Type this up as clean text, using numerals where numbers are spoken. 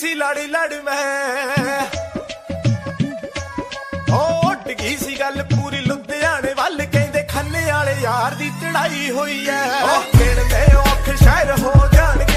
ਸੀ ਲੜ ਲੜ ਮੈਂ ਉੱਡ ਗਈ ਸੀ ਗੱਲ ਪੂਰੀ ਲੁਧਿਆਣੇ ਵੱਲ ਕਹਿੰਦੇ ਖੰਨੇ ਵਾਲੇ ਯਾਰ ਦੀ ਚੜਾਈ ਹੋਈ ਐ। ਉਹ ਕਿਹੜੇ ਔਖ ਸ਼ਹਿਰ ਹੋ ਜਾਣ